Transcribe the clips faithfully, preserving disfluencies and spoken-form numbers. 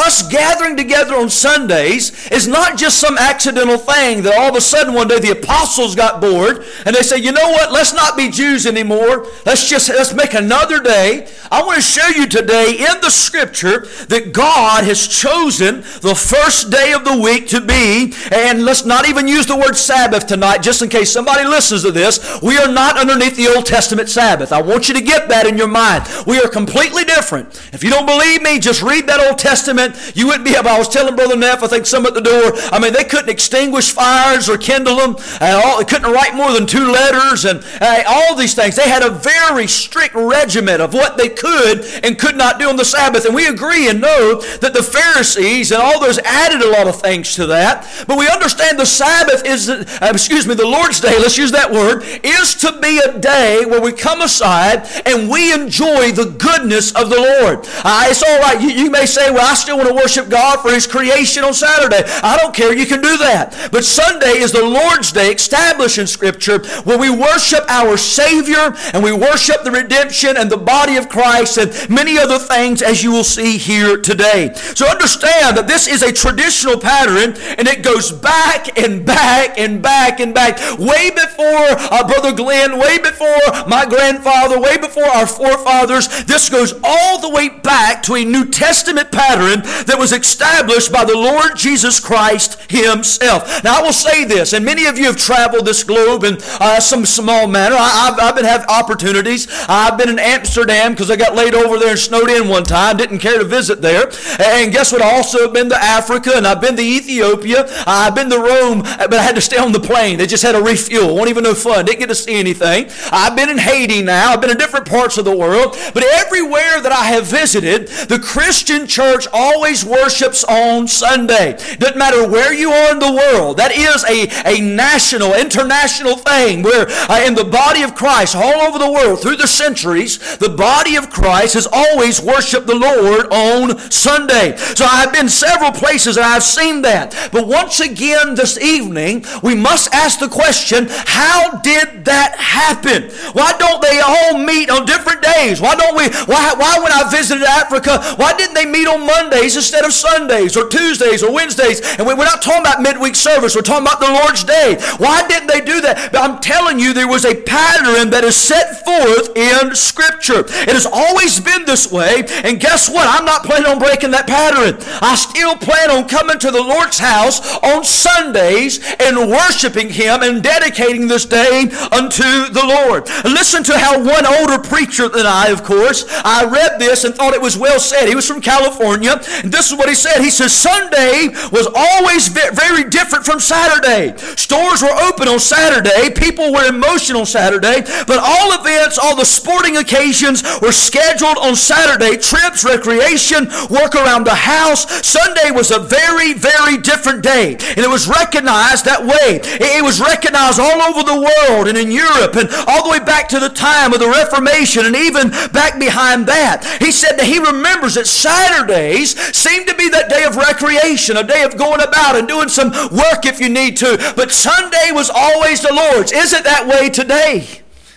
us gathering together on Sundays is not just some accidental thing that all of a sudden one day the apostles got bored and they say, you know what, let's not be Jews anymore. Let's just let's make another day. I want to show you today in the Scripture that God has chosen the first day of the week to be, and let's not even use the word Sabbath tonight, just in case somebody listens to this. We are not underneath the Old Testament Sabbath. I want you to get that in your mind. We are completely different. If you don't believe me, just read that Old Testament. You wouldn't be able, I was telling Brother Neff, I think some at the door, I mean, they couldn't extinguish fires or kindle them. And all, they couldn't write more than two letters and uh, all these things. They had a very strict regimen of what they could and could not do on the Sabbath. And we agree and know that the Pharisees and all those added a lot of things to that. But we understand the Sabbath is, uh, excuse me, the Lord's Day, let's use that word, is to be a day where we come aside and we enjoy the goodness of the Lord. Uh, it's all right. You, you may say, well, I still want to worship God for His creation on Saturday. I don't care. You can do that. But Sunday is the Lord's Day established in Scripture where we worship our Savior and we worship the redemption and the body of Christ and many other things, as you will see here today. So understand that this is a traditional pattern, and it goes back and back and back and back. Way before uh, Brother Glenn, way before my grandfather, way before our forefathers. This goes all the way back to a New Testament pattern that was established by the Lord Jesus Christ Himself. Now I will say this, and many of you have traveled this globe in uh, some small manner. I, I've, I've been having opportunities. I've been in Amsterdam because I got laid over there and snowed in one time. Didn't care to visit there. And guess what? I also have been to Africa, and I've been to Ethiopia. I've been to Rome, but I had to stay on the plane. They just had a refuel. Wasn't even no fun. Didn't get to see anything. I've been in Haiti now. I've been in different parts of the world. But everywhere that I have visited, the Christian church always worships on Sunday. Doesn't matter where you are in the world. That is a, a national, international thing where uh, in the body of Christ all over the world through the centuries, the body of Christ has always worshiped the Lord on Sunday. So I've been several places and I've seen that. But once again this evening, we must ask the question, how did that happen? Why don't they all meet on different days? Why don't we, why, why when I visited Africa, why didn't they meet on Mondays instead of Sundays or Tuesdays or Wednesdays? And we're not talking about midweek service, we're talking about the Lord's Day. Why didn't they do that? But I'm telling you, there was a pattern that is set forth in Scripture. It has always been this way, and guess what? I'm not planning on breaking that pattern. I still plan on coming to the Lord's house on Sundays and worshiping Him and dedicating this day unto the Lord. Listen to how one older preacher than I, of course, I read this and thought it was well said. He was from California, and this is what he said. He says, Sunday was always very different from Saturday. Stores were open on Saturday. People were in motion on Saturday, but all events, all the sporting occasions were scheduled on Saturday. Trips, recreation, work around the house. Sunday was a very, very different day, and it was recognized that way. It was recognized all over the world and in Europe and all the way back to the time of the Reformation and even back behind that. He said that he remembers that Saturdays seemed to be that day of recreation, a day of going about and doing some work if you need to, but Sunday was always the Lord's. Is it that way today?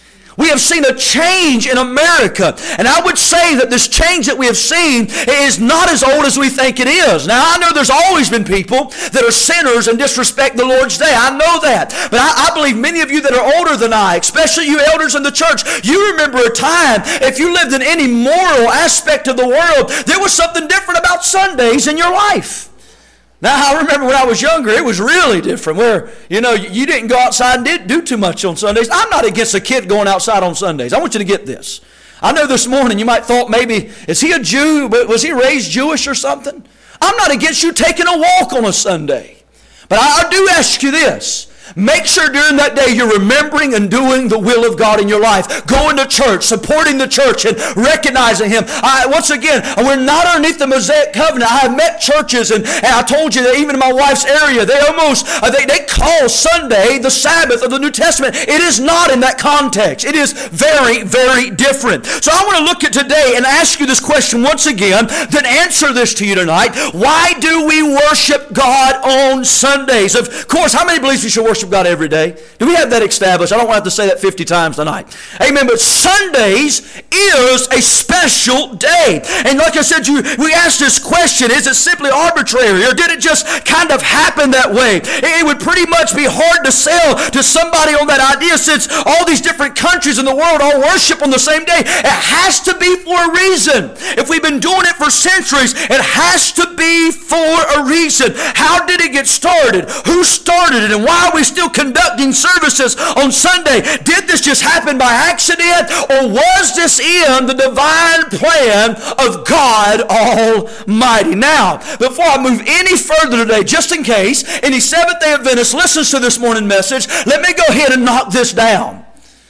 We have seen a change in America, and I would say that this change that we have seen is not as old as we think it is. Now, I know there's always been people that are sinners and disrespect the Lord's Day. I know that, but I, I believe many of you that are older than I, especially you elders in the church, you remember a time, if you lived in any moral aspect of the world, there was something different about Sundays in your life. Now, I remember when I was younger, it was really different where, you know, you didn't go outside and did do too much on Sundays. I'm not against a kid going outside on Sundays. I want you to get this. I know this morning you might thought maybe, is he a Jew? Was he raised Jewish or something? I'm not against you taking a walk on a Sunday. But I, I do ask you this. Make sure during that day you're remembering and doing the will of God in your life. Going to church, supporting the church, and recognizing Him. I, once again, we're not underneath the Mosaic covenant. I have met churches, and, and I told you that even in my wife's area, they almost, uh, they, they call Sunday the Sabbath of the New Testament. It is not in that context. It is very, very different. So I want to look at today and ask you this question once again, then answer this to you tonight. Why do we worship God on Sundays? Of course, how many believe you should worship worship God every day? Do we have that established? I don't want to have to say that fifty times tonight. Amen. But Sundays is a special day. And like I said, you, we asked this question, is it simply arbitrary, or did it just kind of happen that way? It would pretty much be hard to sell to somebody on that idea, since all these different countries in the world all worship on the same day. It has to be for a reason. If we've been doing it for centuries, it has to be for a reason. How did it get started? Who started it? And why are we still conducting services on Sunday? Did this just happen by accident, or was this in the divine plan of God Almighty? Now, before I move any further today, just in case any Seventh-day Adventist listens to this morning message, let me go ahead and knock this down.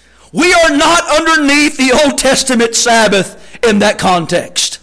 We are not underneath the Old Testament Sabbath in that context.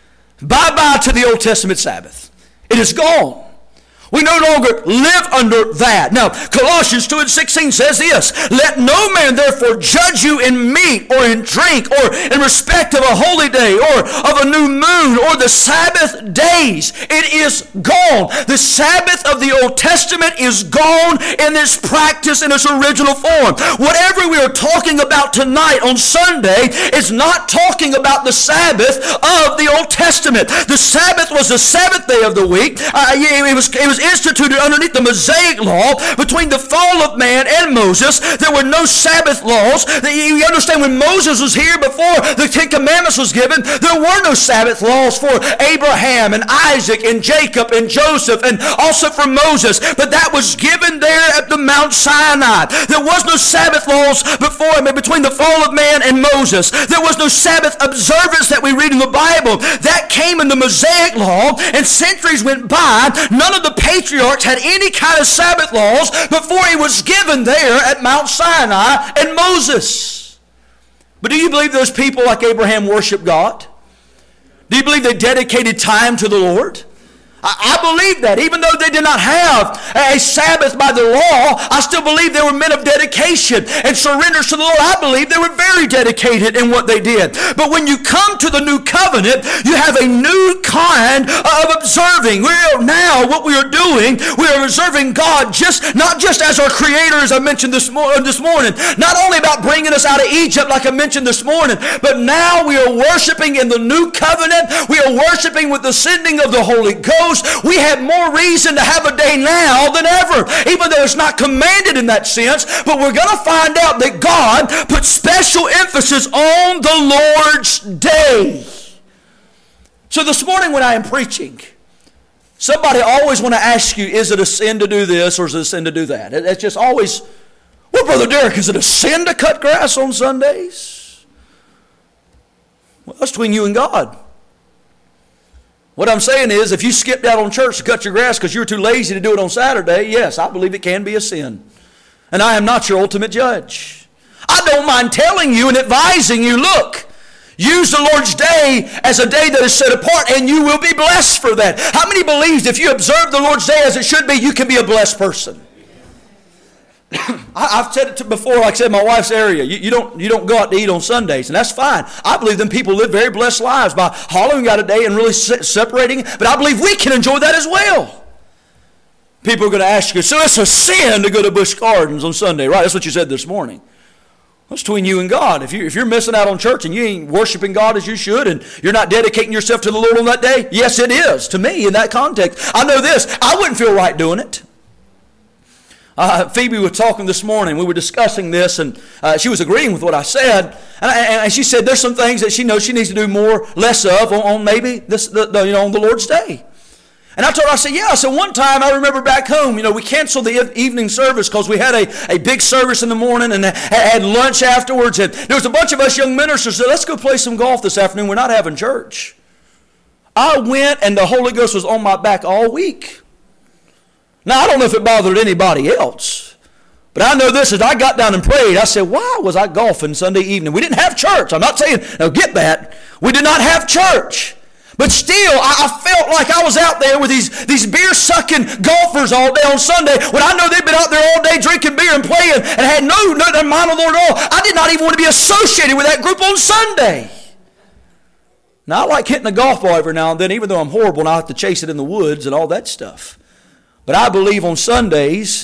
Bye-bye to the Old Testament Sabbath. It is gone. We no longer live under that. Now, Colossians two and sixteen says this, let no man therefore judge you in meat or in drink or in respect of a holy day or of a new moon or the Sabbath days. It is gone. The Sabbath of the Old Testament is gone in its practice, in its original form. Whatever we are talking about tonight on Sunday is not talking about the Sabbath of the Old Testament. The Sabbath was the seventh day of the week. Uh, it was, it was instituted underneath the Mosaic law. Between the fall of man and Moses, there were no Sabbath laws. You understand, when Moses was here, before the Ten Commandments was given, there were no Sabbath laws for Abraham and Isaac and Jacob and Joseph, and also for Moses. But that was given there at the Mount Sinai. There was no Sabbath laws before, between the fall of man and Moses. There was no Sabbath observance that we read in the Bible. That came in the Mosaic law, and centuries went by. None of the patriarchs had any kind of Sabbath laws before he was given there at Mount Sinai and Moses. But do you believe those people like Abraham worshiped God? Do you believe they dedicated time to the Lord? I believe that. Even though they did not have a Sabbath by the law, I still believe they were men of dedication and surrenders to the Lord. I believe they were very dedicated in what they did. But when you come to the new covenant, you have a new kind of observing. We are now, what we are doing, we are observing God just not just as our Creator, as I mentioned this, mor- this morning, not only about bringing us out of Egypt like I mentioned this morning, but now we are worshiping in the new covenant. We are worshiping with the sending of the Holy Ghost. We have more reason to have a day now than ever, even though it's not commanded in that sense. But we're going to find out that God put special emphasis on the Lord's day. So this morning when I am preaching, somebody always want to ask you, is it a sin to do this or is it a sin to do that? It's just always, well, Brother Derek, is it a sin to cut grass on Sundays? Well, that's between you and God. What I'm saying is, if you skipped out on church to cut your grass because you were too lazy to do it on Saturday, yes, I believe it can be a sin. And I am not your ultimate judge. I don't mind telling you and advising you, look, use the Lord's day as a day that is set apart, and you will be blessed for that. How many believes if you observe the Lord's day as it should be, you can be a blessed person? I've said it to before, like I said, my wife's area. You, you don't you don't go out to eat on Sundays, and that's fine. I believe them people live very blessed lives by hollowing out a day and really se- separating. But I believe we can enjoy that as well. People are going to ask you, so it's a sin to go to Busch Gardens on Sunday, right? That's what you said this morning. That's between you and God. If, you, if you're missing out on church and you ain't worshiping God as you should and you're not dedicating yourself to the Lord on that day, yes, it is to me in that context. I know this. I wouldn't feel right doing it. Uh, Phoebe was talking this morning. We were discussing this, and uh, she was agreeing with what I said. And, I, and she said there's some things that she knows she needs to do more, less of on, on maybe this, the, the, you know, on the Lord's day. And I told her, I said, yeah. So one time I remember back home, you know, we canceled the evening service because we had a, a big service in the morning and had lunch afterwards. And there was a bunch of us young ministers that said, let's go play some golf this afternoon. We're not having church. I went, and the Holy Ghost was on my back all week. Now, I don't know if it bothered anybody else, but I know this, as I got down and prayed, I said, why was I golfing Sunday evening? We didn't have church. I'm not saying, now get that. We did not have church. But still, I, I felt like I was out there with these, these beer-sucking golfers all day on Sunday when I know they've been out there all day drinking beer and playing and had no, no mind on the Lord at all. I did not even want to be associated with that group on Sunday. Now, I like hitting a golf ball every now and then, even though I'm horrible and I have to chase it in the woods and all that stuff. But I believe on Sundays,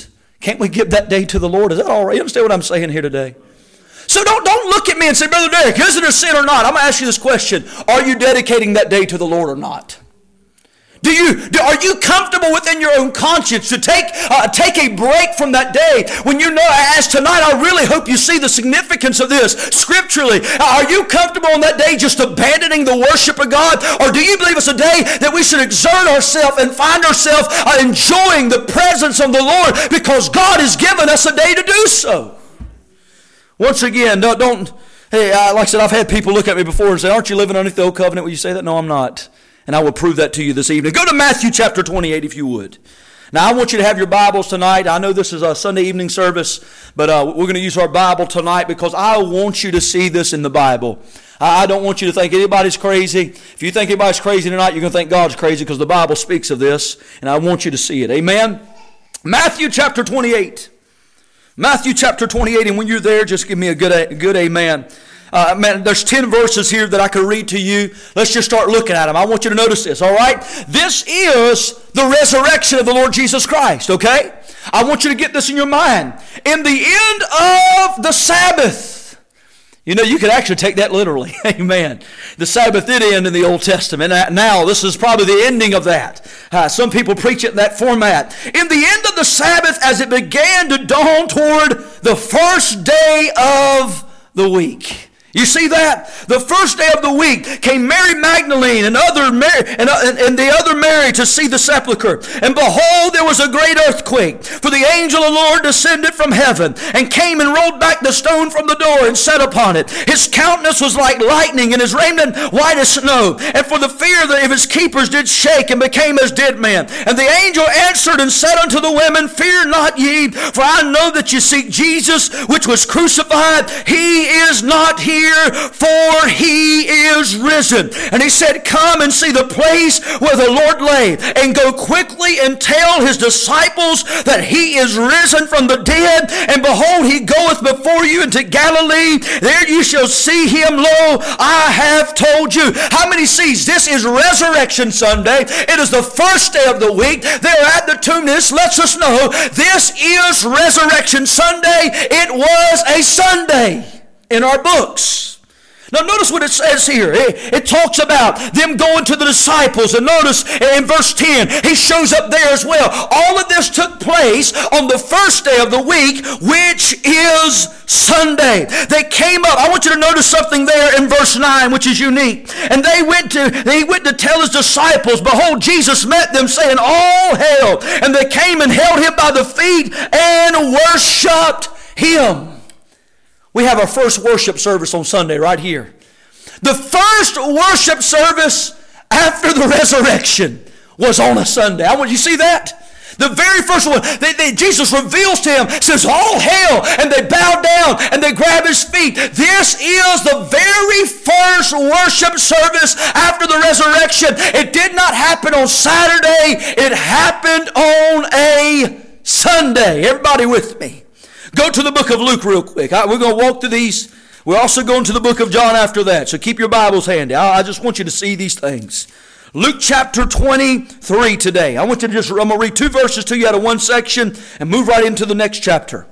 Can't we give that day to the Lord? Is that all right? You understand what I'm saying here today? So don't, don't look at me and say, Brother Derek, is it a sin or not? I'm going to ask you this question. Are you dedicating that day to the Lord or not? Do you, do, are you comfortable within your own conscience to take, uh, take a break from that day when you know, as tonight, I really hope you see the significance of this scripturally. Are you comfortable on that day just abandoning the worship of God? Or do you believe it's a day that we should exert ourselves and find ourselves uh, enjoying the presence of the Lord because God has given us a day to do so? Once again, don't, don't hey, uh, like I said, I've had people look at me before and say, aren't you living underneath the old covenant? Will you say that? No, I'm not. And I will prove that to you this evening. Go to Matthew chapter twenty-eight if you would. Now I want you to have your Bibles tonight. I know this is a Sunday evening service, but uh, we're going to use our Bible tonight because I want you to see this in the Bible. I don't want you to think anybody's crazy. If you think anybody's crazy tonight, you're going to think God's crazy because the Bible speaks of this, and I want you to see it. Amen? Matthew chapter twenty-eight. Matthew chapter twenty-eight, and when you're there, just give me a good, a good amen. Uh, man, there's ten verses here that I could read to you. Let's just start looking at them. I want you to notice this, all right? This is the resurrection of the Lord Jesus Christ, okay? I want you to get this in your mind. In the end of the Sabbath. You know, you could actually take that literally. Amen. The Sabbath did end in the Old Testament. Now, this is probably the ending of that. Uh, some people preach it in that format. In the end of the Sabbath, as it began to dawn toward the first day of the week. You see that? The first day of the week came Mary Magdalene and other Mary, and, and, and the other Mary to see the sepulchre. And behold, there was a great earthquake, for the angel of the Lord descended from heaven and came and rolled back the stone from the door and sat upon it. His countenance was like lightning and his raiment white as snow. And for the fear of his keepers did shake and became as dead men. And the angel answered and said unto the women, Fear not ye, for I know that ye seek Jesus, which was crucified. He is not here, for he is risen. And he said, Come and see the place where the Lord lay, and go quickly and tell his disciples that he is risen from the dead. And behold, he goeth before you into Galilee. There you shall see him. Lo, I have told you. How many sees? This is Resurrection Sunday. It is the first day of the week. They're at the tomb. This lets us know this is Resurrection Sunday. It was a Sunday in our books. Now notice what it says here. It, it talks about them going to the disciples. And notice in verse ten, he shows up there as well. All of this took place on the first day of the week, which is Sunday. They came up. I want you to notice something there in verse nine, which is unique. And they went to, they went to tell his disciples, Behold, Jesus met them, saying, All hail. And they came and held him by the feet and worshiped him. We have our first worship service on Sunday right here. The first worship service after the resurrection was on a Sunday. I want you to see that. The very first one, they, they, Jesus reveals to him, says, All hail, and they bow down and they grab his feet. This is the very first worship service after the resurrection. It did not happen on Saturday. It happened on a Sunday. Everybody with me? Go to the book of Luke real quick. We're going to walk through these. We're also going to the book of John after that. So keep your Bibles handy. I just want you to see these things. Luke chapter twenty-three today. I want you to just, I'm going to read two verses to you out of one section and move right into the next chapter.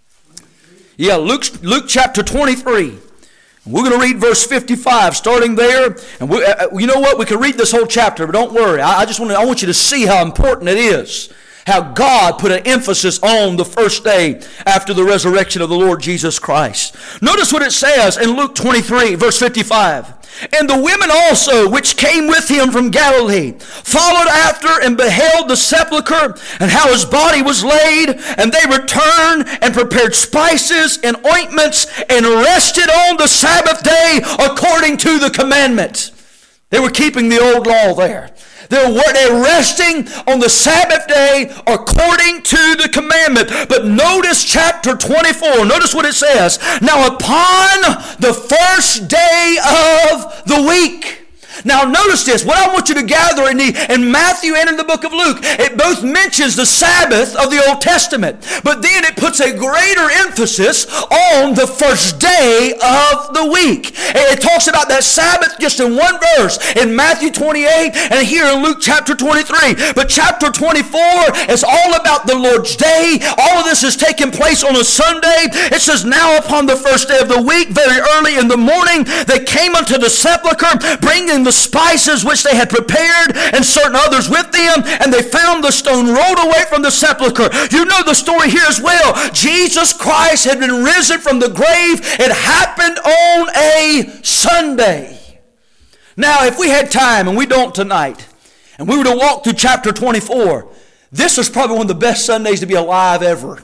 Yeah, Luke, Luke chapter twenty-three. We're going to read verse fifty-five, starting there. And we, uh, you know what? We can read this whole chapter, but don't worry. I, I just want to, I want you to see how important it is. How God put an emphasis on the first day after the resurrection of the Lord Jesus Christ. Notice what it says in Luke twenty-three, verse fifty-five. And the women also, which came with him from Galilee, followed after and beheld the sepulchre, and how his body was laid. And they returned and prepared spices and ointments, and rested on the Sabbath day according to the commandment. They were keeping the old law there. They're, they're resting on the Sabbath day according to the commandment. But notice chapter twenty-four. Notice what it says. Now upon the first day of the week. Now notice this. What I want you to gather in, the, in Matthew and in the book of Luke, it both mentions the Sabbath of the Old Testament, but then it puts a greater emphasis on the first day of the week. It talks about that Sabbath just in one verse in Matthew twenty-eight and here in Luke chapter twenty-three. But chapter twenty-four is all about the Lord's Day. All of this is taking place on a Sunday. It says, now upon the first day of the week, very early in the morning, they came unto the sepulchre, bringing the spices which they had prepared, and certain others with them, and they found the stone rolled away from the sepulchre. You know the story here as well. Jesus Christ had been risen from the grave. It happened on a Sunday. Now, if we had time, and we don't tonight, and we were to walk through chapter twenty-four, this is probably one of the best Sundays to be alive ever.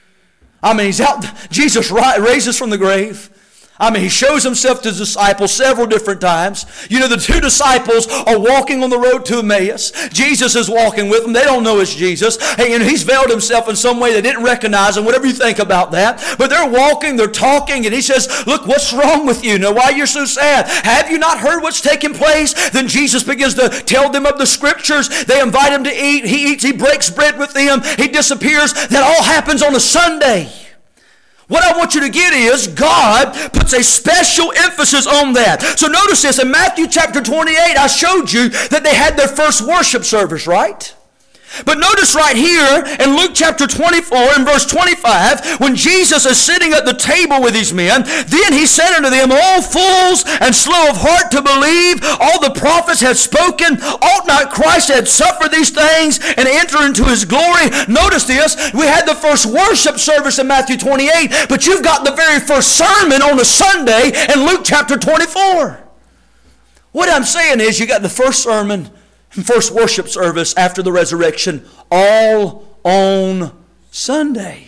I mean, he's out. Jesus raises from the grave. I mean, he shows himself to his disciples several different times. You know, the two disciples are walking on the road to Emmaus. Jesus is walking with them. They don't know it's Jesus. Hey, you know, he's veiled himself in some way they didn't recognize him, whatever you think about that. But they're walking, they're talking, and he says, look, what's wrong with you? Now, why you're so sad? Have you not heard what's taking place? Then Jesus begins to tell them of the scriptures. They invite him to eat. He eats, he breaks bread with them. He disappears. That all happens on a Sunday. What I want you to get is God puts a special emphasis on that. So notice this, in Matthew chapter twenty-eight, I showed you that they had their first worship service, right? But notice right here in Luke chapter twenty-four and verse twenty-five, when Jesus is sitting at the table with these men, then he said unto them, O fools and slow of heart to believe all the prophets have spoken, ought not Christ had suffered these things and enter into his glory? Notice this, we had the first worship service in Matthew twenty-eight, but you've got the very first sermon on a Sunday in Luke chapter twenty-four. What I'm saying is you got the first sermon, first worship service after the resurrection, all on Sunday.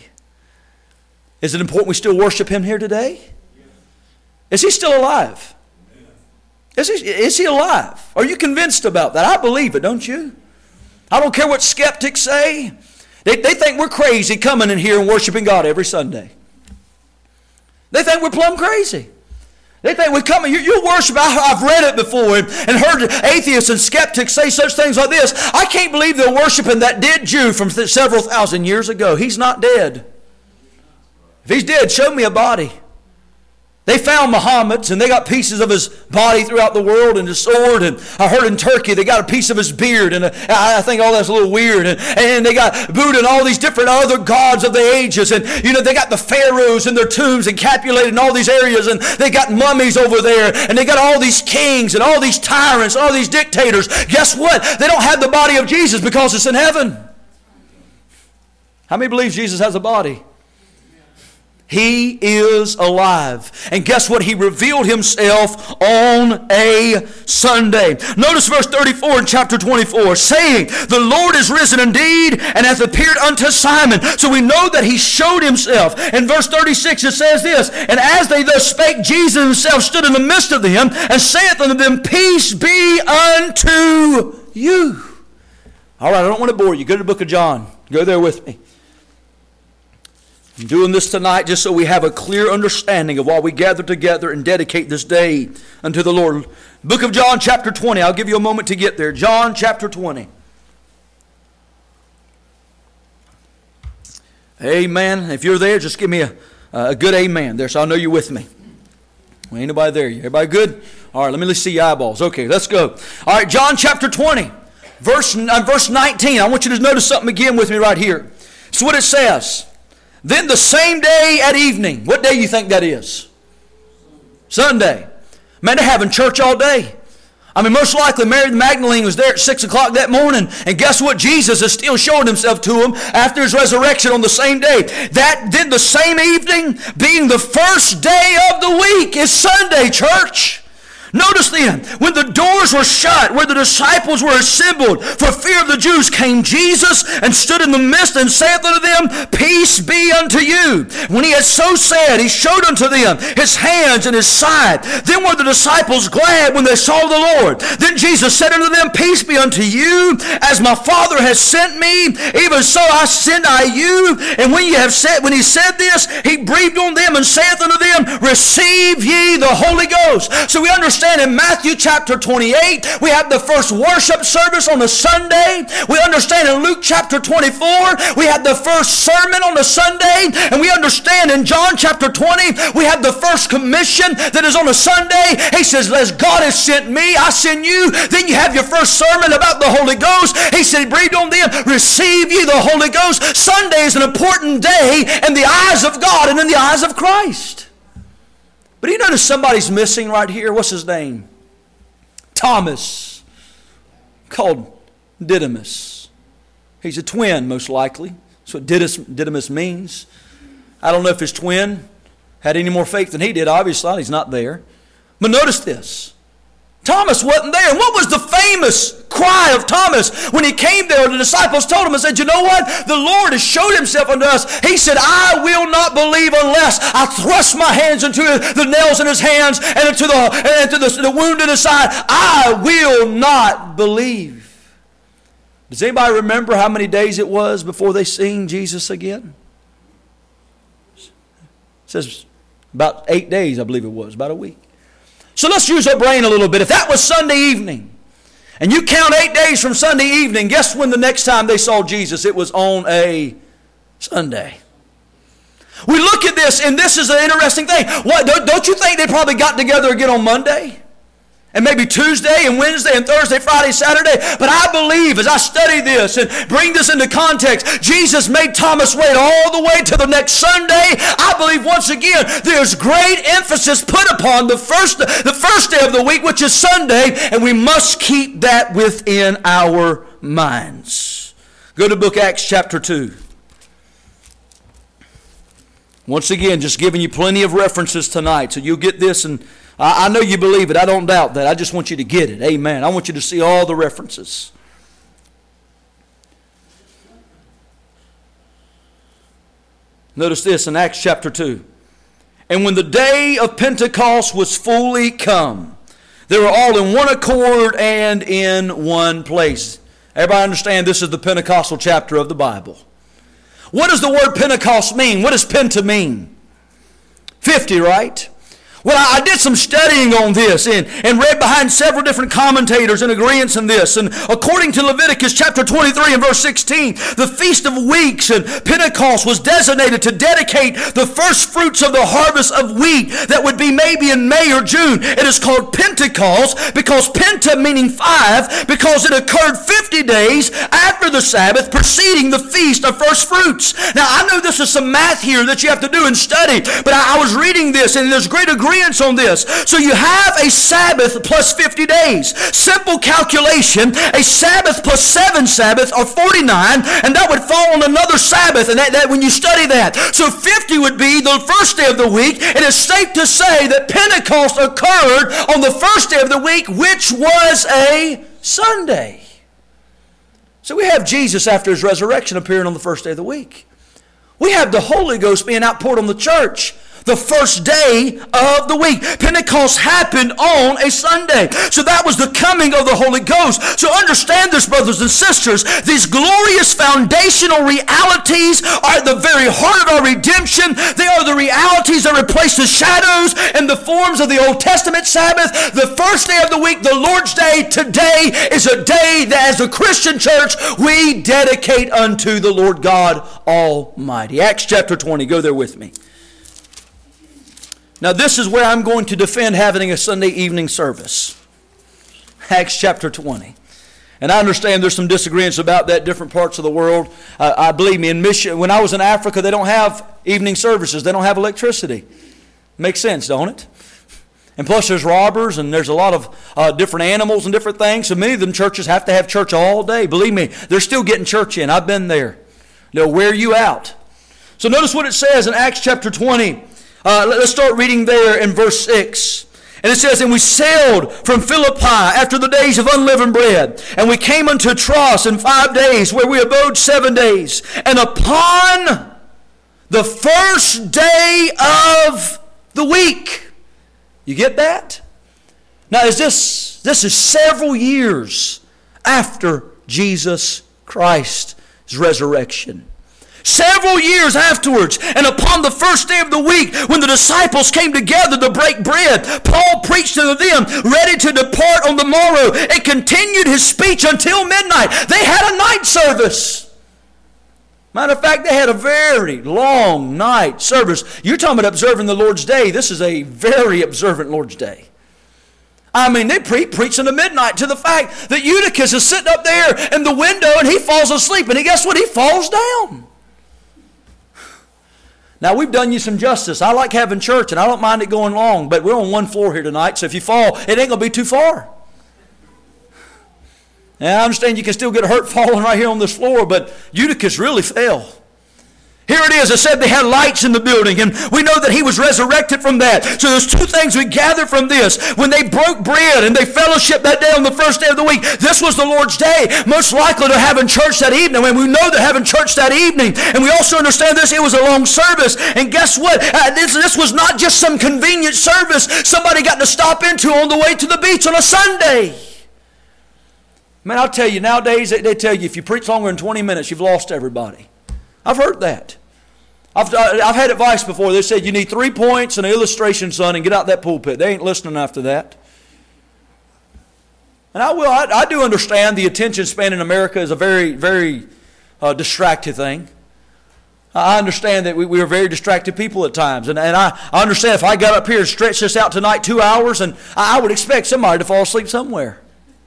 Is it important we still worship him here today? Is he still alive? Is he, is he alive? Are you convinced about that? I believe it, don't you? I don't care what skeptics say. They, they think we're crazy coming in here and worshiping God every Sunday. They think we're plumb crazy. They think we come, you, you worship, I, I've read it before and, and heard atheists and skeptics say such things like this. I can't believe they're worshiping that dead Jew from th- several thousand years ago. He's not dead. If he's dead, show me a body. They found Muhammad's and they got pieces of his body throughout the world and his sword. And I heard in Turkey they got a piece of his beard. And I think all that's a little weird. And, and they got Buddha and all these different other gods of the ages. And you know, they got the pharaohs in their tombs encapsulated in all these areas. And they got mummies over there. And they got all these kings and all these tyrants, all these dictators. Guess what? They don't have the body of Jesus because it's in heaven. How many believes Jesus has a body? He is alive. And guess what? He revealed himself on a Sunday. Notice verse thirty-four in chapter twenty-four, saying, the Lord is risen indeed, and hath appeared unto Simon. So we know that he showed himself. In verse thirty-six it says this, and as they thus spake, Jesus himself stood in the midst of them, and saith unto them, peace be unto you. All right, I don't want to bore you. Go to the book of John. Go there with me. I'm doing this tonight just so we have a clear understanding of why we gather together and dedicate this day unto the Lord. Book of John chapter twenty. I'll give you a moment to get there. John chapter twenty. Amen. If you're there, just give me a, a good amen there so I know you're with me. Well, ain't nobody there. Everybody good? All right, let me see your eyeballs. Okay, let's go. All right, John chapter twenty, verse, uh, verse nineteen. I want you to notice something again with me right here. It's what it says. Then the same day at evening. What day do you think that is? Sunday. Man, they're having church all day. I mean, most likely Mary Magdalene was there at six o'clock that morning. And guess what? Jesus is still showing himself to them after his resurrection on the same day. That did the same evening, being the first day of the week, is Sunday, church. Notice then, when the doors were shut, where the disciples were assembled, for fear of the Jews, came Jesus and stood in the midst and saith unto them, peace be unto you. When he had so said, he showed unto them his hands and his side. Then were the disciples glad when they saw the Lord. Then Jesus said unto them, peace be unto you. As my Father has sent me, even so I send I you. And when, you have said, when he said this, he breathed on them and saith unto them, receive ye the Holy Ghost. So we understand understand in Matthew chapter twenty-eight, we have the first worship service on a Sunday. We understand in Luke chapter twenty-four, we have the first sermon on a Sunday. And we understand in John chapter twenty, we have the first commission that is on a Sunday. He says, as God has sent me, I send you. Then you have your first sermon about the Holy Ghost. He said, breathe on them, receive ye the Holy Ghost. Sunday is an important day in the eyes of God and in the eyes of Christ. But you notice somebody's missing right here. What's his name? Thomas, called Didymus. He's a twin, most likely. That's what Didymus means. I don't know if his twin had any more faith than he did. Obviously, he's not there. But notice this. Thomas wasn't there. And what was the famous cry of Thomas when he came there? The disciples told him and said, you know what? The Lord has showed himself unto us. He said, I will not believe unless I thrust my hands into the nails in his hands and into the, and into the, the wound in his side. I will not believe. Does anybody remember how many days it was before they seen Jesus again? It says about eight days, I believe it was, about a week. So let's use our brain a little bit. If that was Sunday evening, and you count eight days from Sunday evening, guess when the next time they saw Jesus? It was on a Sunday. We look at this, and this is an interesting thing. What, don't you think they probably got together again on Monday? And maybe Tuesday and Wednesday and Thursday, Friday, Saturday. But I believe as I study this and bring this into context, Jesus made Thomas wait all the way to the next Sunday. I believe once again there's great emphasis put upon the first, the first day of the week, which is Sunday. And we must keep that within our minds. Go to book Acts chapter two. Once again, just giving you plenty of references tonight. So you'll get this, and I know you believe it. I don't doubt that. I just want you to get it. Amen. I want you to see all the references. Notice this in Acts chapter two. And when the day of Pentecost was fully come, they were all in one accord and in one place. Everybody understand this is the Pentecostal chapter of the Bible. What does the word Pentecost mean? What does Penta mean? fifty, right? Well, I did some studying on this and, and read behind several different commentators in agreement in this. And according to Leviticus chapter twenty-three and verse sixteen, the Feast of Weeks and Pentecost was designated to dedicate the first fruits of the harvest of wheat that would be maybe in May or June. It is called Pentecost because Penta meaning five, because it occurred fifty days after the Sabbath preceding the Feast of First Fruits. Now, I know this is some math here that you have to do and study, but I, I was reading this and there's great agreement on this. So you have a Sabbath plus fifty days. Simple calculation, a Sabbath plus seven Sabbaths are forty-nine, and that would fall on another Sabbath, and that, that when you study that. So fifty would be the first day of the week. It is safe to say that Pentecost occurred on the first day of the week, which was a Sunday. So we have Jesus after his resurrection appearing on the first day of the week. We have the Holy Ghost being outpoured on the church the first day of the week. Pentecost happened on a Sunday. So that was the coming of the Holy Ghost. So understand this, brothers and sisters. These glorious foundational realities are at the very heart of our redemption. They are the realities that replace the shadows and the forms of the Old Testament Sabbath. The first day of the week, the Lord's Day, today is a day that as a Christian church we dedicate unto the Lord God Almighty. Acts chapter twenty. Go there with me. Now this is where I'm going to defend having a Sunday evening service. Acts chapter twenty. And I understand there's some disagreements about that in different parts of the world. Uh, I believe me, in mission, when I was in Africa, they don't have evening services. They don't have electricity. Makes sense, don't it? And plus there's robbers and there's a lot of uh, different animals and different things. So many of them churches have to have church all day. Believe me, they're still getting church in. I've been there. They'll wear you out. So notice what it says in Acts chapter twenty. Uh, let's start reading there in verse six. And it says, and we sailed from Philippi after the days of unleavened bread. And we came unto Troas in five days, where we abode seven days. And upon the first day of the week. You get that? Now, is this, this is several years after Jesus Christ's resurrection. Several years afterwards, and upon the first day of the week, when the disciples came together to break bread, Paul preached to them, ready to depart on the morrow, and continued his speech until midnight. They had a night service. Matter of fact, they had a very long night service. You're talking about observing the Lord's Day. This is a very observant Lord's Day. I mean, they pre- preach into midnight to the fact that Eutychus is sitting up there in the window and he falls asleep. And he, guess what? He falls down. Now, we've done you some justice. I like having church, and I don't mind it going long, but we're on one floor here tonight, so if you fall, it ain't going to be too far. Now, I understand you can still get hurt falling right here on this floor, but Eutychus really fell. Here it is. It said they had lights in the building, and we know that he was resurrected from that. So there's two things we gather from this. When they broke bread and they fellowshiped that day on the first day of the week, this was the Lord's Day. Most likely to having church that evening. And we know they're having church that evening. And we also understand this, it was a long service. And guess what? Uh, this, this was not just some convenient service somebody got to stop into on the way to the beach on a Sunday. Man, I'll tell you, nowadays they, they tell you if you preach longer than twenty minutes, you've lost everybody. I've heard that. I've, I've had advice before. They said you need three points and an illustration, son, and get out that pulpit. They ain't listening after that. And I will. I, I do understand the attention span in America is a very, very uh, distracted thing. I understand that we, we are very distracted people at times. And, and I, I understand if I got up here and stretched this out tonight two hours, and I, I would expect somebody to fall asleep somewhere.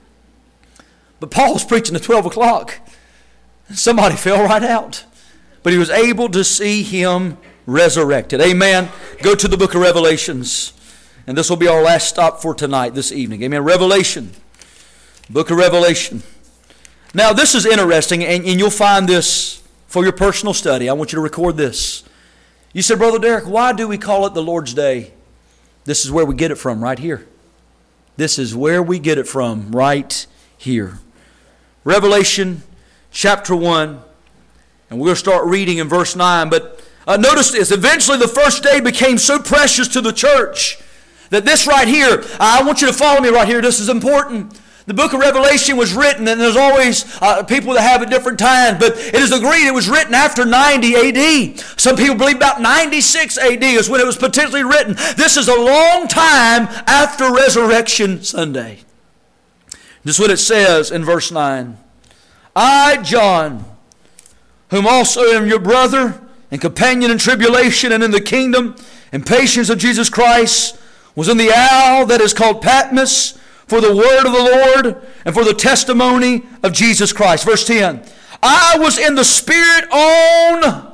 But Paul's preaching at twelve o'clock. Somebody fell right out. But he was able to see him resurrected. Amen. Go to the book of Revelations. And this will be our last stop for tonight, this evening. Amen. Revelation. Book of Revelation. Now this is interesting, and, and you'll find this for your personal study. I want you to record this. You said, Brother Derek, why do we call it the Lord's Day? This is where we get it from, right here. This is where we get it from, right here. Revelation chapter one. And we're going to start reading in verse nine. But uh, notice this. Eventually the first day became so precious to the church that this right here, I want you to follow me right here. This is important. The book of Revelation was written, and there's always uh, people that have at different times, but it is agreed it was written after ninety A D. Some people believe about ninety-six A D is when it was potentially written. This is a long time after Resurrection Sunday. This is what it says in verse nine. I, John, whom also am your brother and companion in tribulation and in the kingdom and patience of Jesus Christ, was in the isle that is called Patmos for the word of the Lord and for the testimony of Jesus Christ. Verse ten. I was in the Spirit on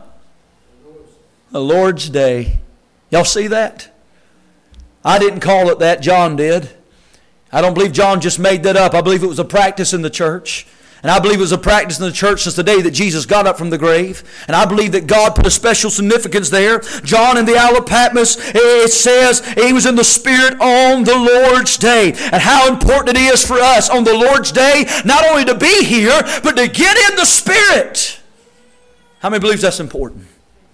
the Lord's Day. Y'all see that? I didn't call it that. John did. I don't believe John just made that up. I believe it was a practice in the church. And I believe it was a practice in the church since the day that Jesus got up from the grave. And I believe that God put a special significance there. John in the Isle of Patmos, it says he was in the Spirit on the Lord's Day. And how important it is for us on the Lord's Day, not only to be here, but to get in the Spirit. How many believes that's important?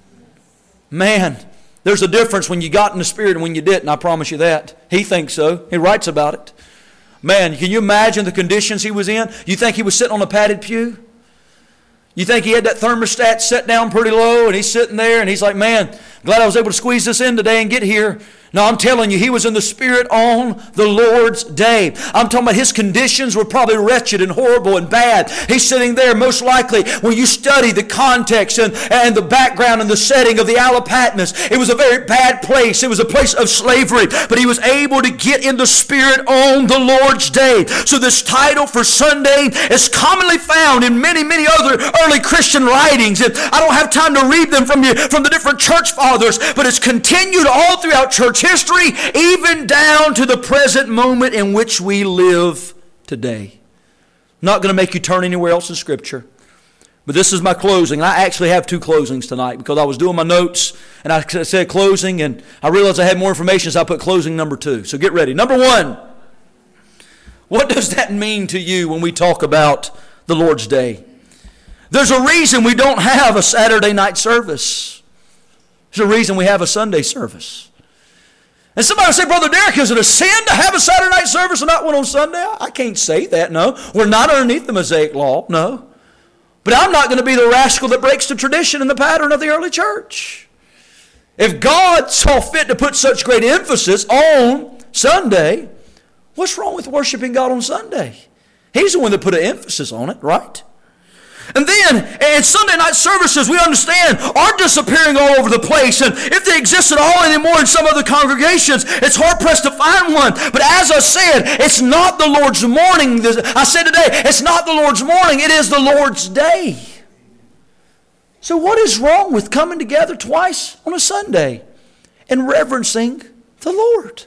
Man, there's a difference when you got in the Spirit and when you didn't. I promise you that. He thinks so. He writes about it. Man, can you imagine the conditions he was in? You think he was sitting on a padded pew? You think he had that thermostat set down pretty low and he's sitting there and he's like, man, glad I was able to squeeze this in today and get here. No, I'm telling you, he was in the Spirit on the Lord's Day. I'm talking about his conditions were probably wretched and horrible and bad. He's sitting there most likely when you study the context and, and the background and the setting of the Isle of Patmos. It was a very bad place. It was a place of slavery. But he was able to get in the Spirit on the Lord's Day. So this title for Sunday is commonly found in many, many other early Christian writings. And I don't have time to read them from you from the different church fathers, but it's continued all throughout church history, even down to the present moment in which we live today. Not going to make you turn anywhere else in Scripture. But this is my closing. I actually have two closings tonight because I was doing my notes and I said closing and I realized I had more information, so I put closing number two. So get ready. Number one, what does that mean to you when we talk about the Lord's Day? There's a reason we don't have a Saturday night service. There's a reason we have a Sunday service. And somebody will say, Brother Derek, is it a sin to have a Saturday night service and not one on Sunday? I can't say that, no. We're not underneath the Mosaic law, no. But I'm not going to be the rascal that breaks the tradition and the pattern of the early church. If God saw fit to put such great emphasis on Sunday, what's wrong with worshiping God on Sunday? He's the one that put an emphasis on it, right? And then, in Sunday night services, we understand, are disappearing all over the place. And if they exist at all anymore in some other congregations, it's hard-pressed to find one. But as I said, it's not the Lord's morning. I said today, it's not the Lord's morning. It is the Lord's day. So what is wrong with coming together twice on a Sunday and reverencing the Lord?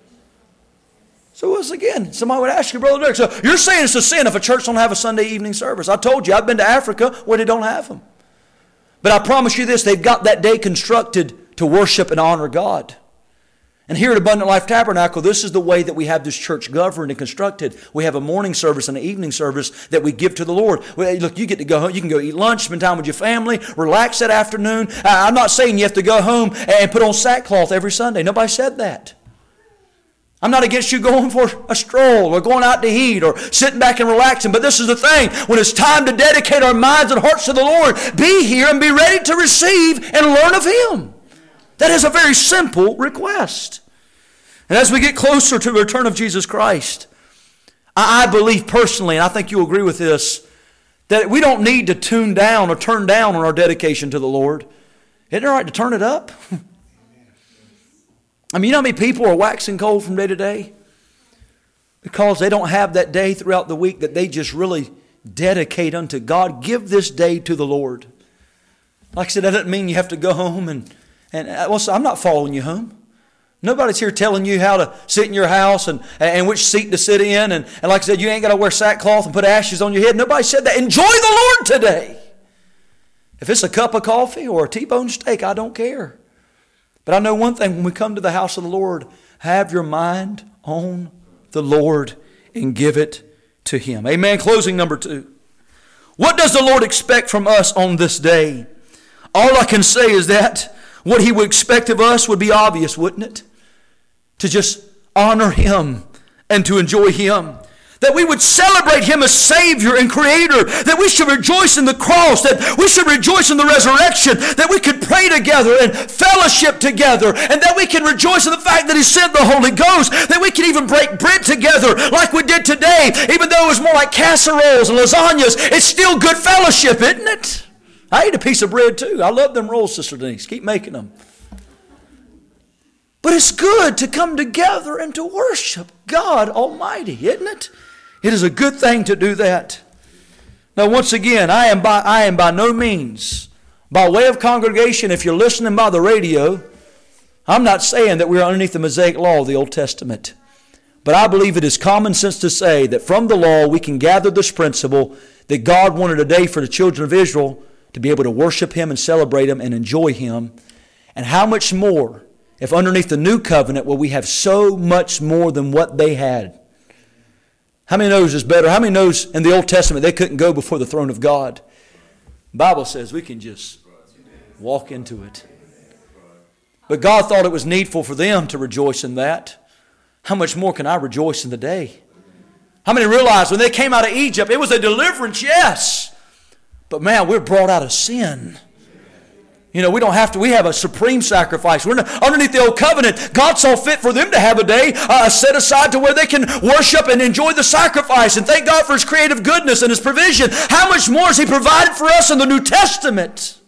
So once again, somebody would ask you, Brother Derek, so you're saying it's a sin if a church don't have a Sunday evening service. I told you, I've been to Africa where they don't have them. But I promise you this, they've got that day constructed to worship and honor God. And here at Abundant Life Tabernacle, this is the way that we have this church governed and constructed. We have a morning service and an evening service that we give to the Lord. Well, look, you get to go home. You can go eat lunch, spend time with your family, relax that afternoon. I'm not saying you have to go home and put on sackcloth every Sunday. Nobody said that. I'm not against you going for a stroll or going out to eat or sitting back and relaxing. But this is the thing. When it's time to dedicate our minds and hearts to the Lord, be here and be ready to receive and learn of Him. That is a very simple request. And as we get closer to the return of Jesus Christ, I, I believe personally, and I think you'll agree with this, that we don't need to tune down or turn down on our dedication to the Lord. Isn't it all right to turn it up? I mean, you know how many people are waxing cold from day to day? Because they don't have that day throughout the week that they just really dedicate unto God. Give this day to the Lord. Like I said, that doesn't mean you have to go home and, and well, so I'm not following you home. Nobody's here telling you how to sit in your house and, and which seat to sit in. And, and like I said, you ain't got to wear sackcloth and put ashes on your head. Nobody said that. Enjoy the Lord today. If it's a cup of coffee or a T-bone steak, I don't care. But I know one thing, when we come to the house of the Lord, have your mind on the Lord and give it to Him. Amen. Closing number two. What does the Lord expect from us on this day? All I can say is that what He would expect of us would be obvious, wouldn't it? To just honor Him and to enjoy Him. That we would celebrate Him as Savior and Creator. That we should rejoice in the cross. That we should rejoice in the resurrection. That we could pray together and fellowship together. And that we can rejoice in the fact that He sent the Holy Ghost. That we can even break bread together like we did today. Even though it was more like casseroles and lasagnas, it's still good fellowship, isn't it? I ate a piece of bread too. I love them rolls, Sister Denise. Keep making them. But it's good to come together and to worship God Almighty, isn't it? It is a good thing to do that. Now, once again, I am by, I am by no means, by way of congregation, if you're listening by the radio, I'm not saying that we're underneath the Mosaic law of the Old Testament. But I believe it is common sense to say that from the law we can gather this principle that God wanted a day for the children of Israel to be able to worship Him and celebrate Him and enjoy Him. And how much more if underneath the new covenant will we have so much more than what they had? How many knows is better? How many knows in the Old Testament they couldn't go before the throne of God? The Bible says we can just walk into it. But God thought it was needful for them to rejoice in that. How much more can I rejoice in the day? How many realize when they came out of Egypt, it was a deliverance, yes. But man, we're brought out of sin. You know, we don't have to, we have a supreme sacrifice. We're not, underneath the old covenant, God saw fit for them to have a day uh, set aside to where they can worship and enjoy the sacrifice and thank God for His creative goodness and His provision. How much more has He provided for us in the New Testament?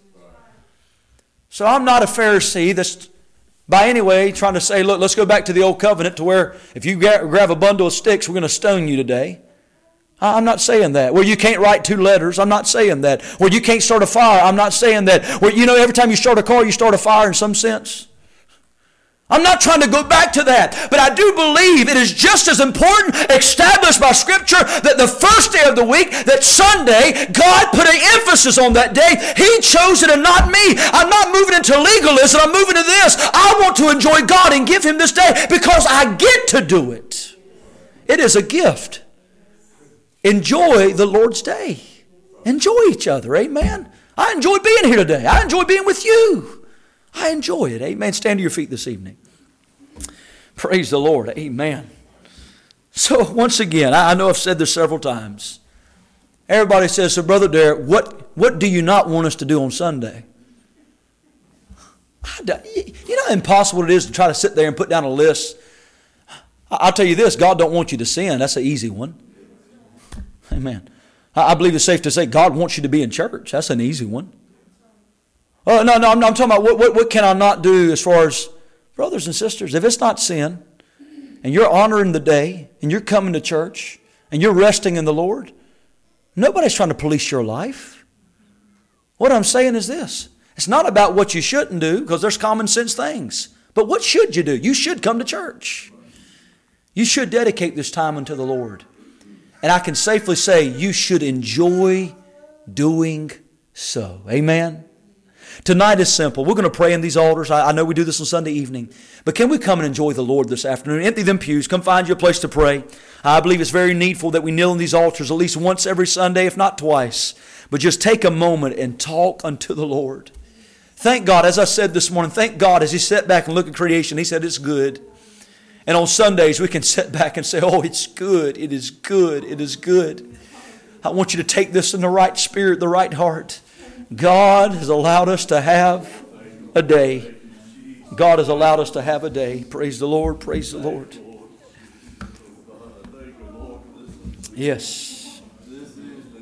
So I'm not a Pharisee that's by any way trying to say, look, let's go back to the old covenant to where if you grab a bundle of sticks, we're going to stone you today. I'm not saying that. Where you can't write two letters, I'm not saying that. Where you can't start a fire, I'm not saying that. Where, you know, every time you start a car, you start a fire in some sense. I'm not trying to go back to that. But I do believe it is just as important, established by Scripture, that the first day of the week, that Sunday, God put an emphasis on that day. He chose it and not me. I'm not moving into legalism. I'm moving to this. I want to enjoy God and give Him this day because I get to do it. It is a gift. Enjoy the Lord's day. Enjoy each other. Amen. I enjoy being here today. I enjoy being with you. I enjoy it. Amen. Stand to your feet this evening. Praise the Lord. Amen. So once again, I know I've said this several times. Everybody says, so Brother Derek, what, what do you not want us to do on Sunday? You know how impossible it is to try to sit there and put down a list? I'll tell you this, God don't want you to sin. That's an easy one. Amen. I believe it's safe to say God wants you to be in church. That's an easy one. Oh, no, no, I'm, I'm talking about what, what, what can I not do as far as brothers and sisters. If it's not sin, and you're honoring the day, and you're coming to church, and you're resting in the Lord, nobody's trying to police your life. What I'm saying is this. It's not about what you shouldn't do, because there's common sense things. But what should you do? You should come to church. You should dedicate this time unto the Lord. And I can safely say you should enjoy doing so. Amen? Tonight is simple. We're going to pray in these altars. I, I know we do this on Sunday evening. But can we come and enjoy the Lord this afternoon? Empty them pews. Come find you a place to pray. I believe it's very needful that we kneel in these altars at least once every Sunday, if not twice. But just take a moment and talk unto the Lord. Thank God, as I said this morning, thank God as He sat back and looked at creation, He said it's good. And on Sundays we can sit back and say, oh, it's good, it is good, it is good. I want you to take this in the right spirit, the right heart. God has allowed us to have a day. God has allowed us to have a day. Praise the Lord, praise the Lord. Yes.